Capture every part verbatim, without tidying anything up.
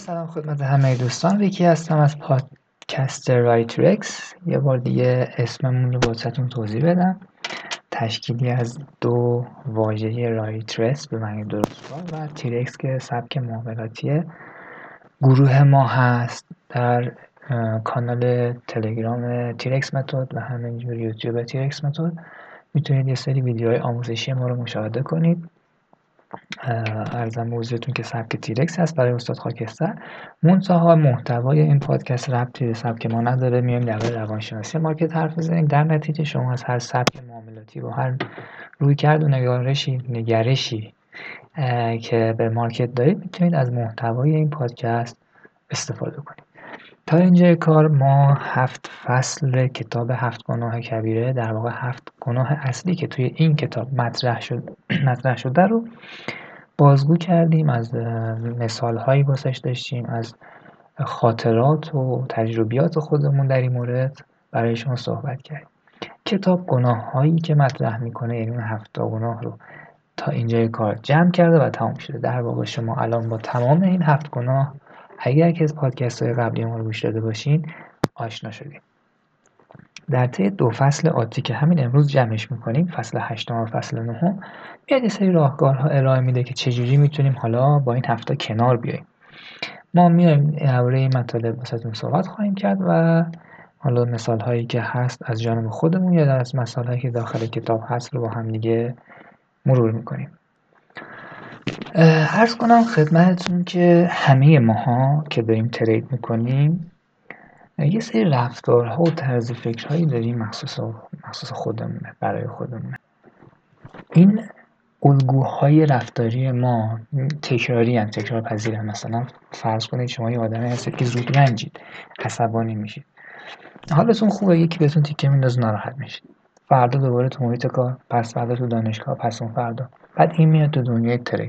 سلام خدمت همه دوستان. ریکی هستم از پادکست رایترکس. یه بار دیگه اسممون رو واسهتون توضیح بدم. تشکیلی از دو واژه رایترس به معنی درست‌کار و تیرکس که سبک معاملاتیه. گروه ما هست در کانال تلگرام تیرکس متد و همینجور یوتیوب تیرکس متد. میتونید یه سری ویدیوهای آموزشی ما رو مشاهده کنید. عرضم به حضورتون که سبک تیرکس هست برای استاد خاکستر. منتها محتوای این پادکست ربطی به سبک ما نداره. میایم درباره روانشناسی مارکت حرف بزنیم. در نتیجه شما از هر سبک معاملاتی و هر رویکرد و نگارشی نگرشی که به مارکت دارید میتونید از محتوای این پادکست استفاده کنید. تا اینجای کار ما هفت فصل کتاب هفت گناه کبیره، در واقع هفت گناه اصلی که توی این کتاب مطرح شد مطرح شده رو بازگو کردیم. از مثال هایی واسش داشتیم، از خاطرات و تجربیات خودمون در این مورد برای شما صحبت کردیم. کتاب گناه هایی که مطرح میکنه، یعنی اون هفت گناه رو تا اینجای کار جمع کرده و تمام شده. در واقع شما الان با تمام این هفت گناه اگر که از پادکست های قبلی ما رو گوش داده باشین آشنا شدید. در طی دو فصل عادی که همین امروز جمعش میکنیم، فصل هشتم و فصل نهم، میاد یه سری راهکارها ارائه میده که چجوری میتونیم حالا با این هفته کنار بیاییم. ما میایم درباره این مطالب واسهتون صحبت خواهیم کرد و حالا مثال هایی که هست از جانب خودمون یا از مثال هایی که داخل کتاب هست رو با هم دیگه مرور میکنیم. عرض کنم خدمتتون که همه ماها که داریم ترید میکنیم یه سری رفتارها و طرز فکرهایی داریم مخصوص مخصوص خودمونه، برای خودمونه. این الگوهای رفتاری ما تکراری هستند، تکرار پذیرن. مثلا فرض کنید شما یه آدمی هستید که زود رنجید، عصبانی میشید، حالتون خوبه، یکی بهتون تیکه میندازه ناراحت میشید، فردا دوباره تو محیط کار، پس فردا تو دانشگاه، پس اون فردا، بعد این میاد تو دنیای ترید.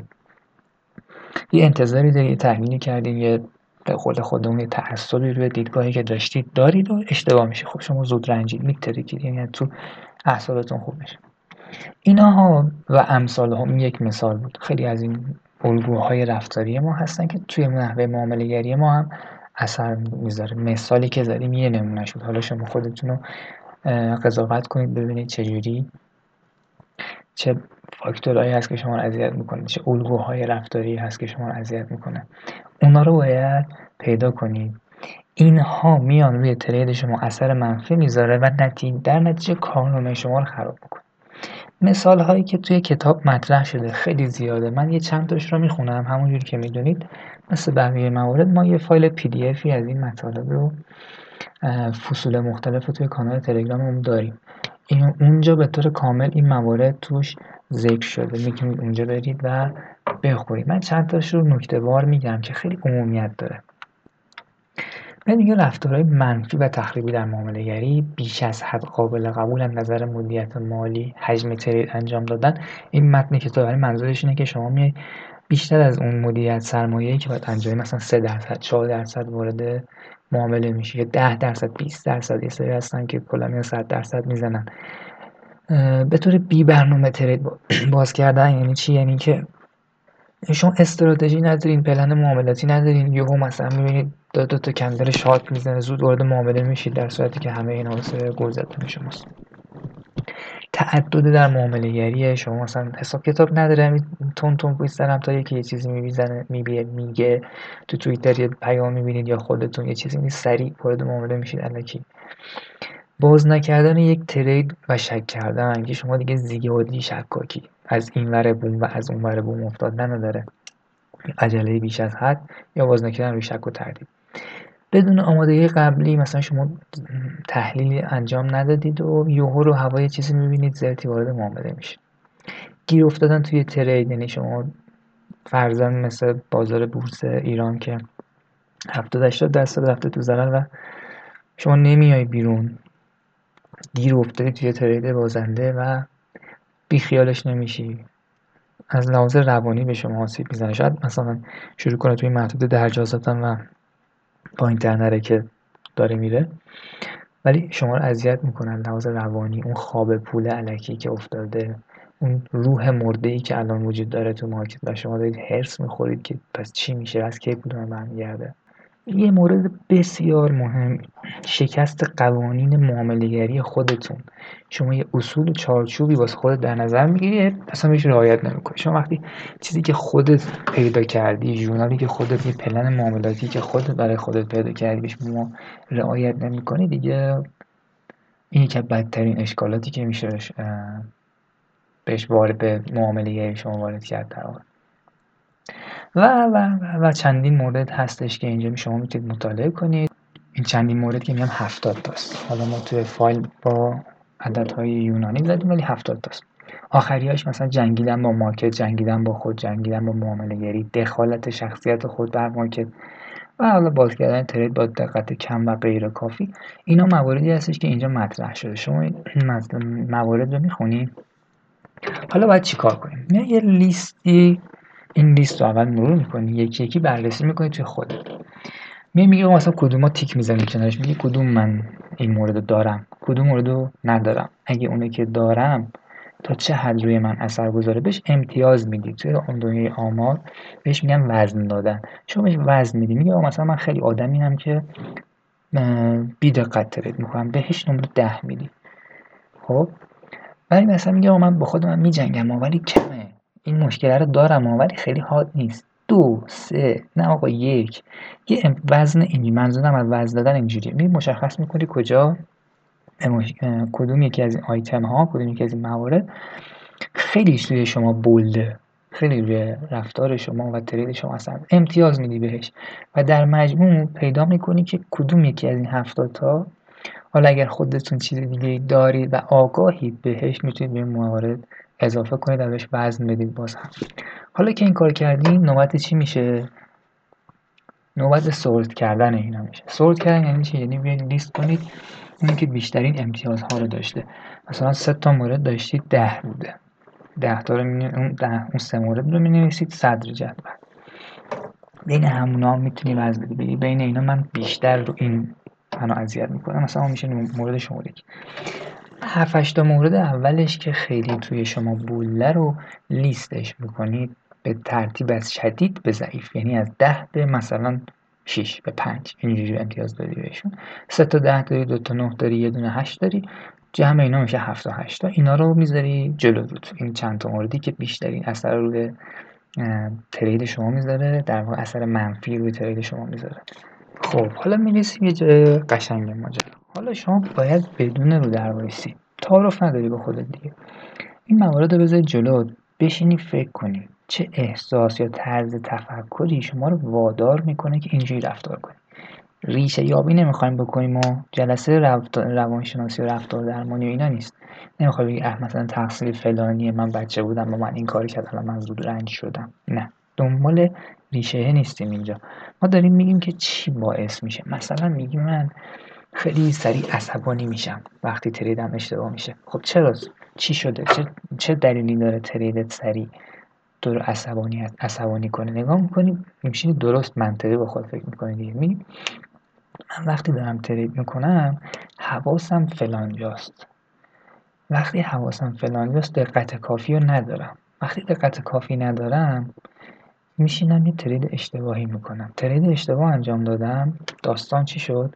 یه انتظاری دارید، یه تحلیلی کردین، یه به قول خودمون یه تعصبی روی دیدگاهی که داشتید دارید و اشتباه میشه. خب شما زود رنجید، میترکید، یعنی تو اعصابتون خوب میشه. اینها و امثال هم یک مثال بود. خیلی از این الگوهای رفتاری ما هستن که توی نحوه معامله گری ما هم اثر میذاره. مثالی که زدیم یه نمونهش بود. حالا شما خودتون رو قضاوت کنید ببینید چجوری، چه فاکتورهایی هست که شما رو اذیت میکنه، چه الگوهای رفتاری هست که شما رو اذیت میکنه. اونا رو باید پیدا کنید. اینها میان روی ترید شما اثر منفی میذاره و نتیجه در نتیجه کارنامه شما رو خراب میکنه. مثال هایی که توی کتاب مطرح شده خیلی زیاده. من یه چند تاش رو میخونم. همونجوری که میدونید مثل بقیه موارد ما یه فایل پی دی افی از این مطالب رو فصول مختلف رو توی کانال تلگراممون داریم. این اونجا به طور کامل این موارد توش ذکر شده، میتونید اونجا برید و بخونید. من چند تاش رو نکته‌وار میگم که خیلی عمومیت داره. من دیگه رفتارهای منفی و تخریبی در معامله‌گری بیش از حد قابل قبول از نظر مدیریت مالی، حجم ترید انجام دادن. این متن کتاب منظورش اینه که شما میای بیشتر از اون مدیریت سرمایه‌ای که باید انجام، مثلا سه درصد چهار درصد وارد معامله میشه یا ده درصد بیست درصد، یه سری هستن که کلا میان صد درصد میزنن. به طور بی برنامه ترید باز کردن یعنی چی؟ یعنی که شما استراتژی ندارین، پلن معاملاتی ندارین، یهو مثلا میبینید دو دو تا کندل شارت میزنه، زود وارد معامله میشید در صورتی که همه اینا واسه گل زدن شماست. تعدد در معامله گری شما مثلا حساب کتاب نداره، تون تون پشت سرم تا یکی یه چیزی میبینه میبینه میگه تو توییتر یه پیام میبینید یا خودتون یه چیزی می سریع وارد معامله میشید. الکی باز نکردن یک ترید و شک کردن، اینکه شما دیگه زیادی شکاکی، از این ور بوم و از اون ور بوم افتادن نداره، عجله بیش از حد یا باز نکردن روی شک و تردید. بدون آمادگی قبلی مثلا شما تحلیلی انجام ندادید و یهو رو هوای چیزی میبینید زرتی وارد معامله میشید. گیر افتادن توی ترید یعنی شما فرضاً مثل بازار بورس ایران که هفتاد هشتاد درصد رفته تو ضرر و شما نمیای بیرون، گیر افتادی توی ترید بازنده و بی خیالش نمیشی، از لحاظ روانی به شما آسیب میزنه. شاید مثلا شروع کنه توی محدود درجه زدن و پایین تر نره که داره میره، ولی شما رو اذیت میکنن لحاظ روانی. اون خواب پول الکی که افتاده، اون روح مرده‌ای که الان وجود داره تو مارکت و شما دارید هرس میخورید که پس چی میشه، از کی کدوم برمیگرده. یه مورد بسیار مهم، شکست قوانین معامله‌گری خودتون. شما یه اصول چارچوبی واسه خودت در نظر میگیری، اصلا بهش رعایت نمیکنی. شما وقتی چیزی که خودت پیدا کردی، ژورنالی که خودت، یه پلن معاملاتی که خودت برای خودت پیدا کردی، بهش ما رعایت نمیکنی، دیگه این یکی از بدترین اشکالاتی که میشه بهش بهش وارد به معامله‌گری شما وارد کرد در واقع. و و و چندین مورد هستش که اینجا شما میتونید مطالعه کنید. این چندین مورد که میگم هفتاد تاست. حالا ما توی فایل با عددهای یونانی زدیم ولی هفتاد تاست. آخریاش مثلا جنگیدن با مارکت، جنگیدن با خود، جنگیدن با معامله‌گری، دخالت شخصیت خود در مارکت و حالا باز کردن ترید با دقت کم و غیر کافی. اینا مواردی هستش که اینجا مطرح شده. شما این موارد رو میخونید. حالا باید چیکار کنیم؟ یه لیستی، این لیست رو اول مرور میکنی، یکی یکی بررسی میکنی توی خودت. می میگه مثلا کدوما تیک میزنی کنارش، میگه کدوم من این مورد رو دارم، کدوم مورد رو ندارم. اگه اونه که دارم تا چه حد روی من اثر گذاره بهش امتیاز میدی. توی اون دنیای آمار بهش میگن وزن دادن. شما بهش وزن میدی، میگه مثلا من خیلی آدمیم که بی دقت ترید میکنم، بهش نمره ده میدی. خب ولی مثلا میگه من با خودم میجنگم ولی کمه، این مشکل رو دارم ولی خیلی حاد نیست. دو، سه، نه آقا یک. یه وزن اینجوری، منظورم از وزن دادن اینجوریه. می مشخص میکنی کجا مش... کدوم یکی از این آیتم ها، کدوم یکی از این موارد خیلی توی شما بولده، خیلی روی رفتار شما و ترید شما اصلا امتیاز میدی بهش و در مجموع پیدا میکنی که کدوم یکی از این هفتاد تا، حالا اگر خودتون چیز دیگه دارید و آگاهید بهش، میتونید به این موارد اضافه کنید و بهش وزن بدید. باز هم حالا که این کار کردین، نوبت چی میشه؟ نوبت سورت کردن اینا میشه. سورت کردن یعنی چی؟ یعنی بیاید لیست کنید اونی که بیشترین امتیازها رو داشته. مثلا سه تا مورد داشتید، ده بوده، ده تا رو می اون ده اون سه مورد رو می‌نویسید صدر جدول. بین همونا میتونی وزن بدی، بگی بین اینا من بیشتر رو این منو اذیت میکنه، مثلا اون میشه مورد شماره یک. هفت هشت تا مورد اولش که خیلی توی شما بوله رو لیستش میکنید به ترتیب از شدید به ضعیف، یعنی از ده به مثلا شش به پنج، اینجوری امتیاز داری بهشون. سه تا ده داری، دو تا نه داری، یه دونه هشت داری، جمع اینا میشه هفت تا هشت تا. اینا رو میذاری جلو روت، این چند تا موردی که بیشترین اثر روی ترید شما میذاره، در واقع اثر منفی روی ترید شما میذاره. خب حالا میرسیم یه جای قشنگ ماجرا. حالا شما باید بدون رو در وایسی، تعارف نداری با خودت دیگه، این موارد رو بذاری جلو، بشینی فکر کنی چه احساس یا طرز تفکری شما رو وادار میکنه که اینجوری رفتار کنی. ریشه یابی نمیخوایم بکنیم و جلسه روانشناسی و رفتار درمانی و اینا نیست. نمیخوای بگی اه مثلا تقصیر فلانیه، من بچه بودم و من این کاری کردم من زود رنج شدم. نه، دنبال ریشه نیستیم اینجا. ما داریم میگیم که چی باعث میشه. مثلا میگیم من خیلی سریع عصبانی میشم وقتی تریدم اشتباه میشه. خب چرا؟ چی شده؟ چه چه دلیلی داره تریدت سریع تو رو عصبانی عصبانی کنه؟ نگاه میکنی میشینی درست منطقی با خود فکر میکنی دیگه. می من وقتی دارم ترید میکنم حواسم فلانجاست. وقتی حواسم فلانجاست دقت کافی رو ندارم. وقتی دقت کافی ندارم میشینم یه ترید اشتباهی میکنم. ترید اشتباه انجام دادم، داستان چی شد؟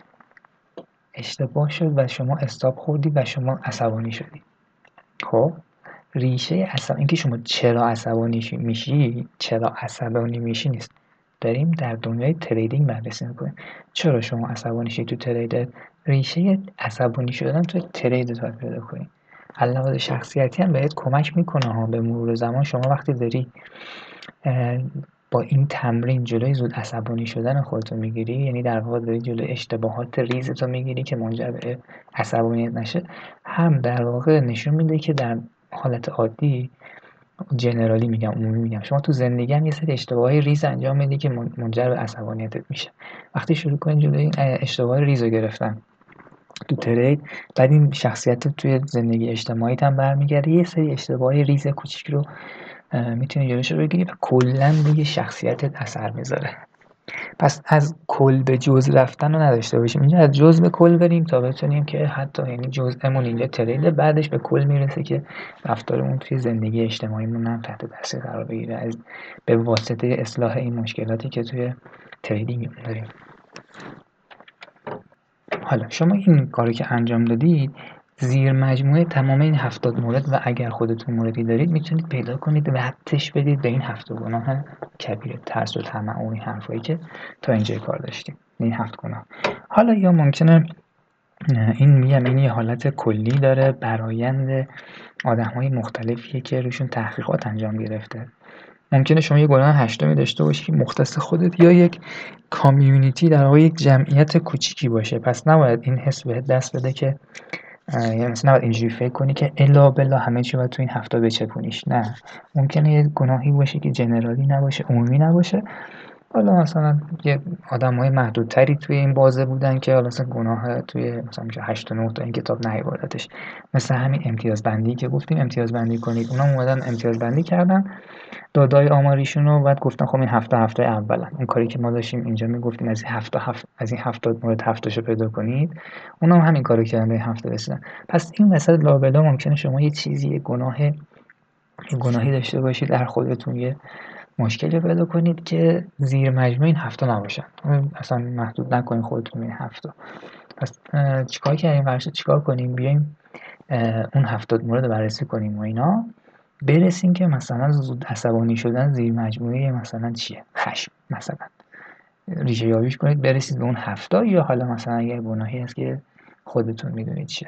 اشتباه شد و شما استاپ خوردی و شما عصبانی شدی. خب ریشه عصبانی، اینکه شما چرا عصبانی میشی، چرا عصبانی میشی نیست. داریم در دنیای تریدینگ بررسی میکنیم. چرا شما عصبانی شدی تو ترید؟ ریشه عصبانی شدن تو ترید رو پیدا کنی. علاوه شخصیتی هم بهت کمک میکنه ها. به مرور زمان شما وقتی داری با این تمرین جلوی زود عصبانی شدن خودتو میگیری، یعنی در واقع داری جلوی اشتباهات ریزتو میگیری که منجر به عصبانیت نشه، هم در واقع نشون میده که در حالت عادی، جنرالی میگم، عمومی میگم، شما تو زندگی هم یه سری اشتباهی ریز انجام میدی که منجر به عصبانیتت میشه. وقتی شروع کنی جلوی اشتباه ریزو گرفتن تو ترید، بعد این شخصیت توی زندگی اجتماعیت هم برمیگرده، یه سری اشتباه ریز کوچیک رو میتونی جلوش رو بگیری و کلا روی شخصیتت اثر میذاره. پس از کل به جزء رفتن رو نداشته باشیم، اینجا از جزء به کل بریم تا بتونیم که حتی یعنی جزءمون اینجا ترید، بعدش به کل میرسه که رفتارمون توی زندگی اجتماعیمون هم تحت تاثیر قرار بگیره از به واسطه اصلاح این مشکلاتی که توی تریدینگ داریم. حالا شما این کارو که انجام دادید، زیر مجموعه تمام این هفتاد مورد و اگر خودتون موردی دارید میتونید پیدا کنید و ربطش بدید به این هفت گناه کبیره، ترس و طمع و این حرفایی که تا اینجای کار داشتیم، این هفت گناه. حالا یا ممکنه این میگم این یه حالت کلی داره، برایند آدم‌های مختلفیه که روشون تحقیقات انجام گرفته. ممکنه شما یه گناه هشتمی داشته باشی که مختص خودت یا یک کامیونیتی در واقع یک جمعیت کوچیکی باشه، پس نباید این حس بهت دست بده که یعنی مثلا نباید اینجوری فکر کنی که الا بلا همه چی باید تو این هفته بچپونیش. نه، ممکنه یه گناهی باشه که جنرالی نباشه، عمومی نباشه. حالا مثلا یه آدم‌های محدودتری توی این بازه بودن که حالا مثلا گناه توی مثلا میشه هشت و نه تا این کتاب نیاوردتش، مثل همین امتیازبندی که گفتیم امتیازبندی کنید، اونا اومدن امتیازبندی کردن دادای آماریشون رو، بعد گفتن خب این هفته هفته اولا، اون کاری که ما داشتیم اینجا میگفتیم از این هفته هفت از این هفتاد مورد هفتاشو پیدا کنید، اونا هم همین کارو کردن به هفته رسیدن. پس این وسط لابلا ممکنه شما یه چیزی یه گناه یه گناهی داشته باشید در خودتون، یه مشکلی پیدا کنید که زیر مجموع این هفته نباشن، اصلا محدود نکنید خودتون این هفته. پس چیکار کردیم؟ قراره چیکار کنیم؟ بیایم اون هفتاد مورد بررسی کنیم و اینا برسیم که مثلا زود عصبانی شدن زیر مجموعه مثلا چیه؟ خشم مثلا. ریشه یابیش کنید برسید به اون هفته، یا حالا مثلا یه گناهی هست که خودتون میدونید چیه.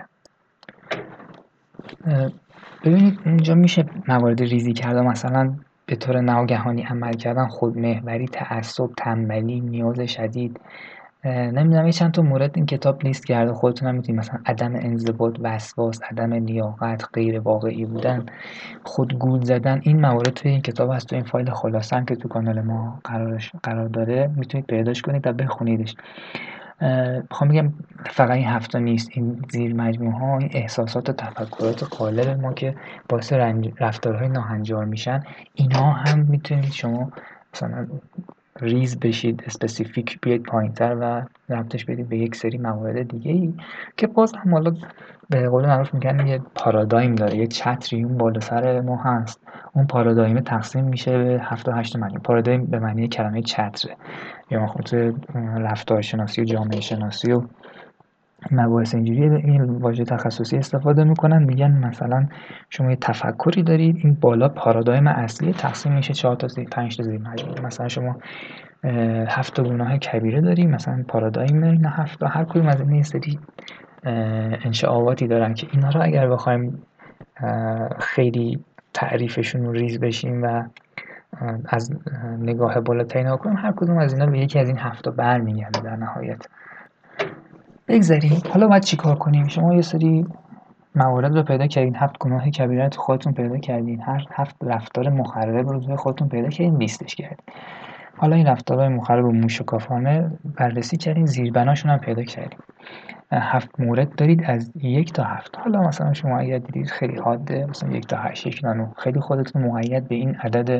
ببینید اینجا میشه موارد ریزی کرده، مثلا به طور ناگهانی عمل کردن، خودمحوری، تعصب، تنبلی، نیاز شدید، نمیدونم یه چند تا مورد این کتاب لیست کرده، خودتون هم میتونید مثلا عدم انضباط، وسواس، عدم لیاقت، غیر واقعی بودن، خودگول زدن. این موارد توی این کتاب هست، تو این فایل خلاصه هم که تو کانال ما قرارش قرار داره میتونید پیداش کنید و بخونیدش. میخوام بگم فقط این هفته نیست، این زیر مجموعه ها، این احساسات و تفکرات قالب ما که باعث رفتارهای ناهنجار میشن، اینا هم میتونید شما مثلا ریز بشید، اسپسیفیک بیاید پایین‌تر و ربطش بدید به یک سری موارد دیگه ای که باز هم حالا به قول معروف میگن یه پارادایم داره، یه چتری اون بالا سر ما هست، اون پارادایم تقسیم میشه به هفت و هشت معنی. پارادایم به معنی کلمه چتره، یا خود رفتارشناسی و جامعه شناسی و مباحث اینجوری این واژه تخصصی استفاده میکنن، میگن مثلا شما یه تفکری دارید، این بالا پارادایم اصلی تقسیم میشه چهار تا پنج تا زیر مجموعه. مثلا شما هفت تا گناه کبیره داریم، مثلا پارادایم اینا هفت تا، هر کدوم از این یه سری انشعاباتی دارن که اینا رو اگر بخوایم خیلی تعریفشون رو ریز بشیم و از نگاه بالاتری نگاه کنیم، هر کدوم از اینا به یکی از این هفت تا برمیگرده در نهایت. بگذاریم حالا باید چی کار کنیم؟ شما یه سری موارد رو پیدا کردین، هفت گناه کبیره تو خودتون پیدا کردین، هر هفت رفتار مخرب رو توی خودتون پیدا کردین، لیستش کردین. حالا این رفتارهای مخرب و موشکافانه بررسی کردین، زیربناشون هم پیدا کردین. هفت مورد دارید از یک تا هفت. حالا مثلا شما اگر دیدید خیلی حاده، مثلا یک تا هشت، یک تا نه، خیلی خودتون مقید به این عدد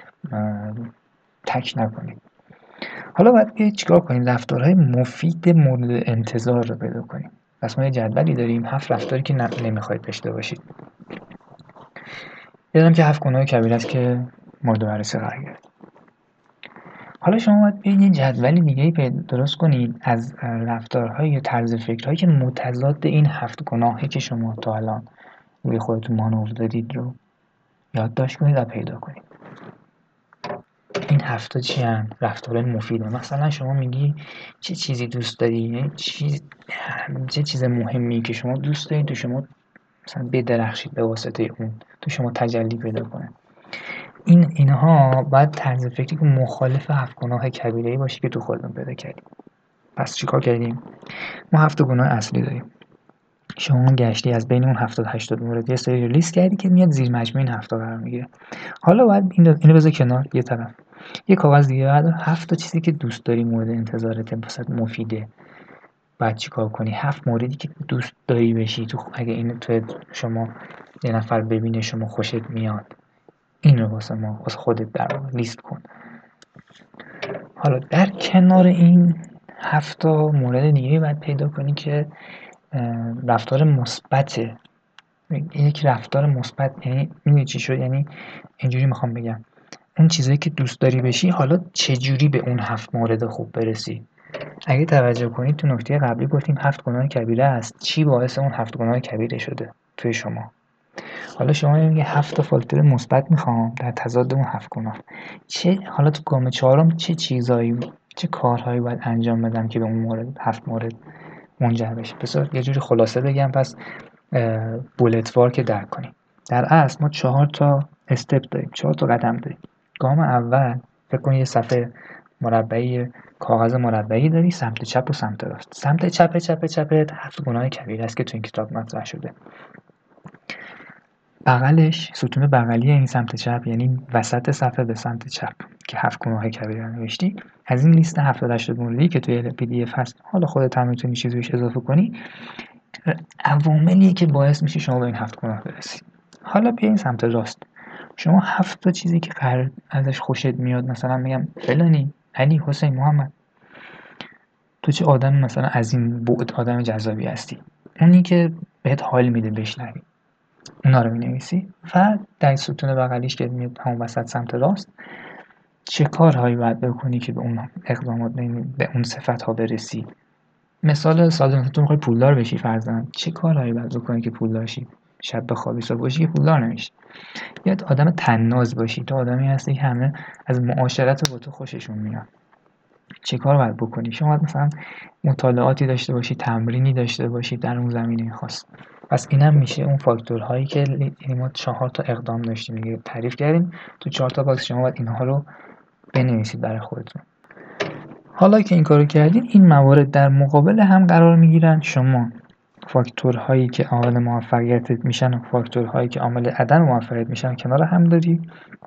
تک نکنید. حالا باید بیایید چیکار کنیم؟ رفتارهای مفید مورد انتظار رو پیدا کنیم. پس ما یه جدولی داریم، هفت رفتاری که نمیخواید داشته باشید. یادم که هفت گناه کبیره است که مورد بررسی قرار گرفت. حالا شما باید بیایید یه جدولی دیگه درست کنید از رفتارهای یا طرز فکرهایی که متضاد این هفت گناهی که شما تا الان روی خودتون مانور دادید رو یادداشت کنید و پیدا کنید. این هفته چی هم؟ رفتارهای مفیده. مثلا شما میگی چه چیزی دوست داری؟ چیز... چه چیز مهمی که شما دوست دارید تو شما مثلا بدرخشید به واسطه اون، تو شما تجلی پیدا کنه. این اینها باید طرز فکری که مخالف هفت گناه کبیره‌ای باشه که تو خودمون پیدا کردیم. پس چیکار کردیم؟ ما هفت گناه اصلی داریم. شما گشتی از بین اون هفتاد هشتاد مورد یه سری لیست کردی که میاد زیر مجموعه این هفت قرار میگیره. حالا باید اینو اینو بذار کنار یه طرف. یه کاغذ دیگه بعد هفت تا چیزی که دوست داری مورد انتظارت واسه مفیده. بعد چیکار کنی؟ هفت موردی که دوست داری بشی تو، اگه اینو تو شما یه نفر ببینه شما خوشت میاد، این رو واسه ما واسه خودت در لیست کن. حالا در کنار این هفت تا مورد دیگه باید پیدا کنی که رفتار مثبته. یک رفتار مثبت یعنی میدونی چی شد؟ یعنی اینجوری میخوام بگم اون چیزایی که دوست داری بشی، حالا چجوری به اون هفت مورد خوب برسی. اگه توجه کنید تو نکته قبلی گفتیم هفت گناه کبیره است، چی باعث اون هفت گناه کبیره شده توی شما. حالا شما میگه هفت تا فاکتور مثبت میخوام در تضاد اون هفت گناه، چه حالا تو گام چهارم چه چیزایی چه کارهایی باید انجام بدم که به اون مورد هفت مورد منجر بشه. بذار یه جوری خلاصه بگم پس بولتوار که درک کنیم. در اصل ما چهار تا استپ داریم، چهار تا قدم داریم. گام اول فکر کن یه صفحه مربعی کاغذ مربعی داری، سمت چپ و سمت راست. سمت چپ چپ چپ هفت گناه کبیره است که تو این کتاب مطرح شده. بغلش ستون بغلی این سمت چپ یعنی وسط صفحه به سمت چپ که هفت گناه کبیره نوشتی، از این لیست هفتاد هشتاد موردی که توی پی دی اف هست، حالا خودت هم میتونی چیزی بهش اضافه کنی، عواملیه که باعث میشه شما به این هفت گناه برسید. حالا بیاین سمت راست. شما هفت تا چیزی که قرار ازش خوشت میاد، مثلا میگم فلانی، علی، حسین، محمد، تو چه آدم مثلا از این بعد آدم جذابی هستی، اونی که بهت حال میده بشنوی، اونا رو مینویسی و در ستون بغلیش که میاد همون وسط سمت راست چه کارهایی باید بکنی که به اون اقدامات به اون صفت ها برسی. مثال ساده، مثلا تو میخوای پولدار بشی فرضاً، چه کارهایی باید بکنی که پولدار شی؟ شب بخوابی صبح باشی که پولدار نمیشی. یا آدم طناز باشی، تو آدمی هستی که همه از معاشرت با تو خوششون میاد، چه کار باید بکنی؟ شما باید مثلا مطالعاتی داشته باشی، تمرینی داشته باشی در اون زمینه خاص. پس اینم میشه اون فاکتورهایی که یعنی ما چهار تا اقدام داشتیم دیگه تعریف کردیم، تو چهار تا باکس شما باید اینها رو بنویسید برای خودتون. حالا که این کارو کردید، این موارد در مقابل هم قرار میگیرن. شما فاکتورهایی که عامل موفقیتت میشن و فاکتورهایی که عامل عدم موفقیت میشن کنار هم داری.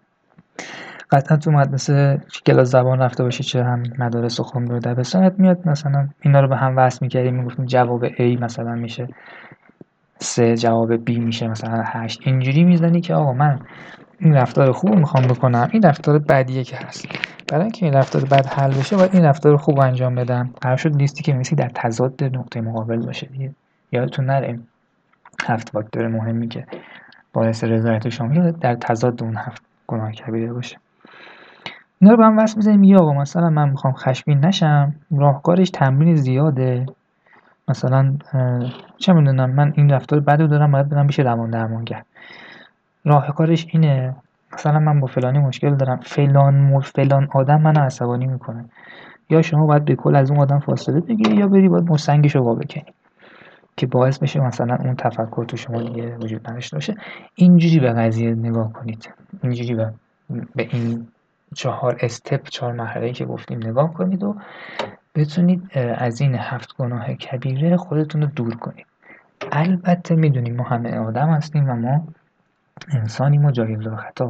قطعا تو مدرسه کلاس زبان رفته باشی، چه هم مدارس خمر و دبستانت میاد مثلا اینا رو به هم وصل می‌کردیم، میگفتیم جواب A مثلا میشه سه، جواب B میشه مثلا هشت. اینجوری میزنی که آقا من این رفتار خوب میخوام بکنم، این رفتار بدیه که هست، برای اینکه این رفتار بد حل بشه باید این رفتار خوب انجام بدم. قرار شد لیستی که میسی در تضاد نقطه مقابل باشه دیگه. یادتون نره هفت فاکتور مهمی که باعث رضایت شما میشه در تضاد اون هفت گناه کبیره باشه. اینا رو به هم وصل می‌زنیم. یا آقا مثلا من میخوام خشمگین نشم، راهکارش تمرین زیاده. مثلا چه میدونم من این رفتار بدو دارم، باید برم پیش روان درمانگر. راهکارش اینه، مثلا من با فلانی مشکل دارم، فلان مر فلان آدم منو عصبانی میکنه. یا شما باید به کل از اون آدم فاصله بگیری یا بری باید مستنگشو وا بکنی که باعث بشه مثلا اون تفکر تو شما دیگه وجود نداشته باشه. اینجوری به قضیه نگاه کنید، اینجوری به به این چهار استپ، چهار مرحله‌ای که گفتیم نگاه کنید و بتونید از این هفت گناه کبیره خودتون رو دور کنید. البته میدونیم ما همه آدم هستیم و ما انسانیم و جایز خطا،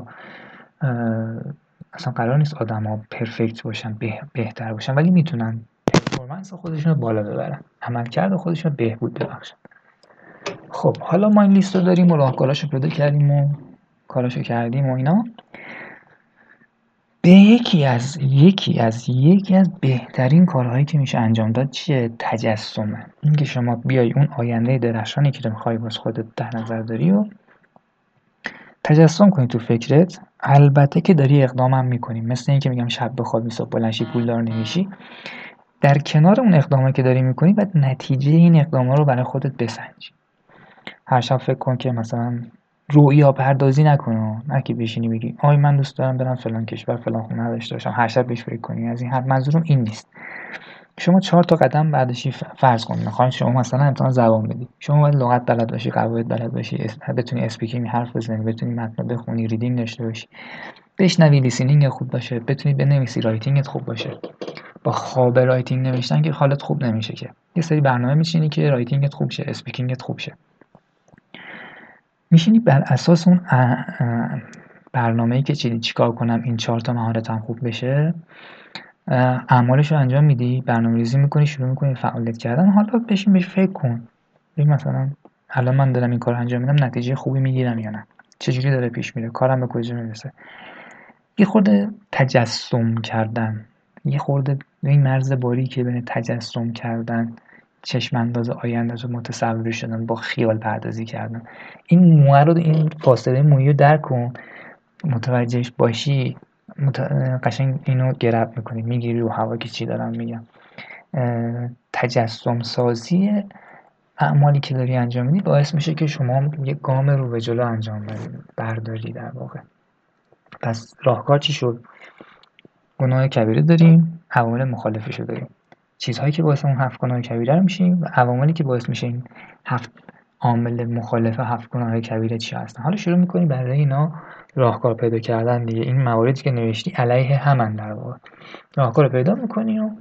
اصلا قرار نیست آدم ها پرفکت باشن، به، بهتر باشن، ولی میتونن پرفورمنس خودشون رو بالا ببرن، عملکرد خودشون رو بهبود ببخشن. خب حالا ما این لیست رو داریم و راهکاراشو پیدا کردیم و کاراشو کردیم و اینا. به یکی از یکی از یکی از بهترین کارهایی که میشه انجام داد چیه؟ تجسمه. این که شما بیای اون آینده درخشانی که میخوای واسه خودت در نظر داری و تجسم کنی تو فکرت. البته که داری اقدام هم میکنی، مثل این که میگم شب بخوابی صبح بلند شی پولدار نمیشی. در کنار اون اقدامی که داری میکنی بعد نتیجه این اقداما رو برای خودت بسنجی. هر شب فکر کن که مثلا رویا پردازی نکنی، نه که بشینی بگی آی من دوست دارم برم فلان کشور فلان خونه داشته باشم، هر شب بهش فکر کنی. از این حد منظورم این نیست. شما چهار تا قدم بعدشی فرض کن میخواین شما مثلا امتحان زبان بدی، شما باید لغت بلد باشی، قواعد بلد باشی، بتونی اسپیکینگ حرف بزنی، بتونی متن بخونی، ریدینگ داشته باشی، بشنوی، لیسنینگ خوب باشه، بتونی بنویسی، رایتینگت خوب باشه. با خواب رایتینگ نوشتن که حالت خوب نمیشه که. یه سری برنامه میچینی که رایتینگت خوب شه، اسپیکینگت خوب شه. میشینی بر اساس اون برنامه‌ای که چیزی چیکار کنم این چهار تا مهارتم خوب بشه، اعمالش رو انجام میدی، برنامه‌ریزی میکنی، شروع میکنی فعالیت کردن. حالا بشین بهش فکر کن، ببین مثلا الان من دارم این کار انجام میدم نتیجه خوبی میگیرم یا نه، چجوری داره پیش میره، کارم به کجا میرسه. یه خورده تجسم کردن یه خورده این مرز باریکی بین تجسم کردن، چشم انداز آینده رو متصور شدن با خیال پردازی کردن. این موه رو، این فاصله مویی رو درک کن، متوجهش باشی، مت... قشنگ اینو گرب میکنی، میگیری رو هوا که چی دارم میگم. تجسم سازی اعمالی که داری انجام میدی باعث میشه که شما یه گام رو به جلو انجام برداری در واقع. پس راهکار چی شد؟ گناه کبیره داریم، عوامل مخالفش رو داریم، چیزهایی که باعث اون هفت گناه کبیره رو میشیم و عواملی که باعث میشه این هفت عامل مخالف هفت گناه کبیره چی هستن. حالا شروع میکنی برای اینا راهکار پیدا کردن دیگه. این مواردی که نوشتی علیه همن در واقع. راهکار رو پیدا میکنی و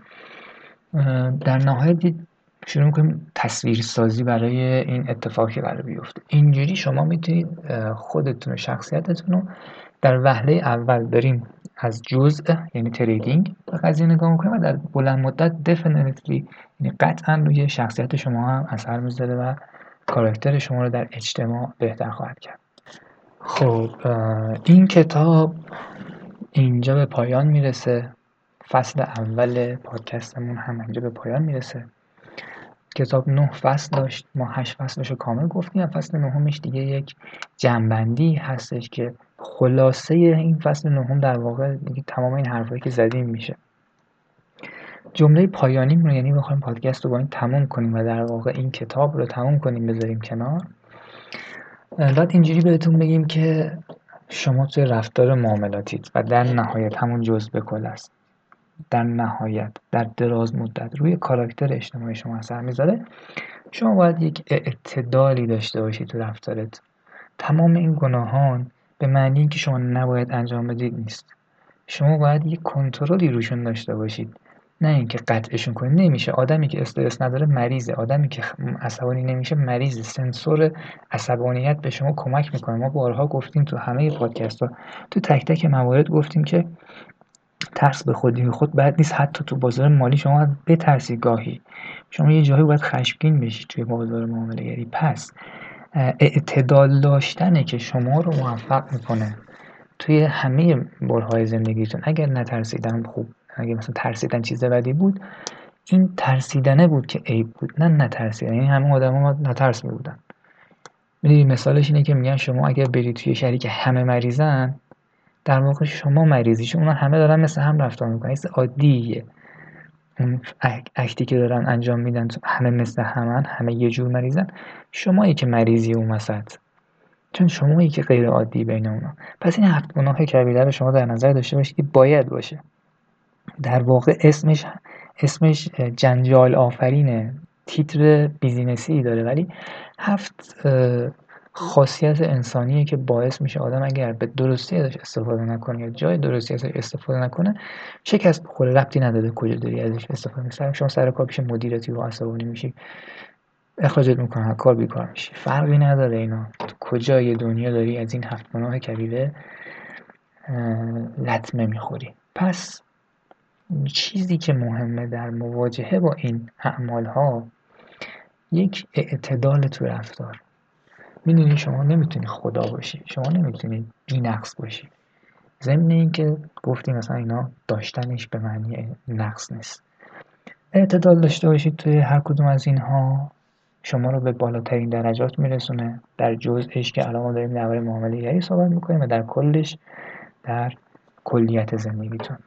در نهایت شروع میکنیم تصویر سازی برای این اتفاقی که قرار بیفته. اینجوری شما میتونید خودتون و شخصیتتون رو در وهله اول داریم از جزء یعنی تریدینگ به قضیه نگاه میکنیم و در بلند مدت دفینیتلی یعنی قطعا روی شخصیت شما هم اثر میذاره و کاراکتر شما رو در اجتماع بهتر خواهد کرد. خب این کتاب اینجا به پایان میرسه. فصل اول پادکستمون هم اینجا به پایان میرسه. کتاب نه فصل داشت، ما هشت فصلش رو کامل گفتیم و فصل نهمش دیگه یک جنبندی هستش که خلاصه این فصل نهم در واقع دیگه تمام این حرفایی که زدیم میشه. جمله پایانیم رو یعنی بخوایم پادکست رو با این تموم کنیم و در واقع این کتاب رو تموم کنیم بذاریم کنار، بعد اینجوری بهتون بگیم که شما توی رفتار معاملاتیت و در نهایت همون جزء کل است، در نهایت در دراز مدت روی کاراکتر اجتماعی شما اثر میذاره. شما باید یک اعتدالی داشته باشید تو رفتارت. تمام این گناهان به معنی اینکه شما نباید انجام بدید نیست. شما باید یک کنترلی روشون داشته باشید، نه اینکه قطعشون کنید. نمیشه. آدمی که استرس نداره مریضه، آدمی که عصبانی نمیشه مریضه. سنسور عصبانیت به شما کمک میکنه. ما بارها گفتیم تو همه پادکست‌ها، تو تک تک موارد گفتیم که ترس به خودی به خود بد نیست. حتی تو بازار مالی شما بترسی، گاهی شما یه جایی باید خشمگین بشی توی بازار معامله‌گری. پس اعتدال داشتنه که شما رو موفق میکنه توی همه برهای زندگیتون. اگر نترسیدن خوب، اگر مثلا ترسیدن چیز بدی بود، این ترسیدنه بود که عیب بود، نه نترسیدن. یعنی همه آدما نترس میبودن. میدونی مثالش اینه که میگن شما اگر بری توی شهری که همه مریضن، در واقع شما مریضی، چون اونا همه دارن مثل هم رفتار میکنن. این عادیه. اون اکتی که دارن انجام میدن همه مثل همن، همه یه جور مریضن. شمایی که مریضی اون وسط، چون شمایی که غیر عادی بین اونا. پس این هفت گناه کبیره رو شما در نظر داشته باشید که باید باشه. در واقع اسمش اسمش جنجال آفرینه، تیتر بیزینسی داره، ولی هفت خاصیت انسانیه که باعث میشه آدم اگر به درستی ازش استفاده نکنه یا جای درستی ازش استفاده نکنه شکست بخوره. ربطی نداره کجا داری ازش استفاده می‌کنی. شما سر کار پیش مدیرتی و عصبانی میشی، اخراجت میکنن، کار بیکار میشی، فرقی نداره. اینا تو کجای دنیا داری از این هفت گناه کبیره لطمه میخوری. پس چیزی که مهمه در مواجهه با این اعمال ها یک اعتدال تو رفتار. میدونی شما نمیتونی خدا باشی، شما نمیتونی بی‌نقص باشی. ضمن این که گفتیم مثلا اینا داشتنش به معنی نقص نیست. اعتدال داشته باشید توی هر کدوم از اینها شما رو به بالاترین درجات میرسونه، در جزءش که الان ما داریم درباره معامله گری صحبت میکنیم و در کلش در کلیت زندگیتون.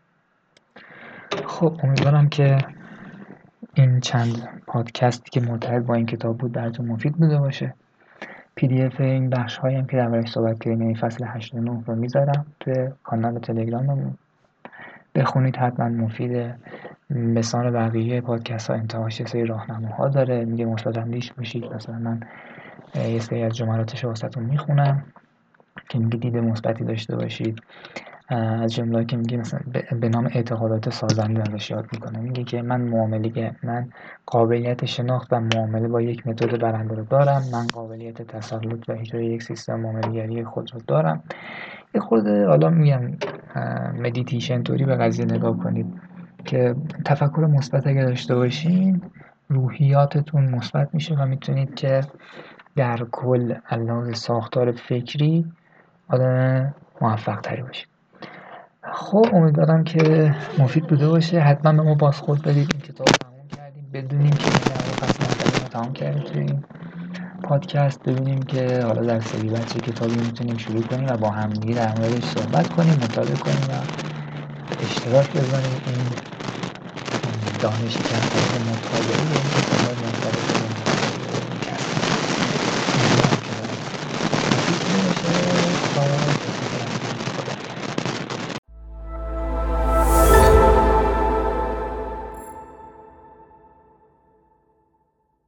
خب امیدوارم که این چند پادکستی که مرتبط با این کتاب بود براتون مفید بوده باشه. پی دی اف این بخش هایی هم که درباره‌اش صحبت کردیم این فصل هشت و نه رو میذارم توی کانال تلگراممون، بخونید حتما، مفیده. مثال بقیه پادکست ها انتهاش یه سری راهنماها داره، میگه مثبت اندیش باشید. مثلا من یه سری از جملاتش رو واسهتون میخونم که میگه دید مثبتی داشته باشید. از جمله‌ای که میگه مثلا به نام اعتقادات سازنده ازش یاد میکنه. میگه که من معامله من قابلیت شناخت و معامله با یک متد برنده رو دارم، من قابلیت تسلط و اجرای یک سیستم معامله‌گری خود رو دارم. یه خورده حالا میگم مدیتیشن طوری به قضیه نگاه کنید که تفکر مثبت اگه داشته باشین روحیاتتون مثبت میشه و میتونید که در کل علاوه ساختار فکری آدم موفق تری باشید. خب امیدوارم که مفید بوده باشه. حتما به ما بازخورد بدید. این کتاب رو تموم کردیم بدونیم که این در واقع پس مطلب ما تمام کردیم توی این پادکست. ببینیم که حالا در سری بعد چه کتابی میتونیم شروع کنیم و با هم دیگه در موردش صحبت کنیم، مطالعه کنیم و به اشتراک بذاریم این دانشی که از طریق مطالعه این کتاب منتقل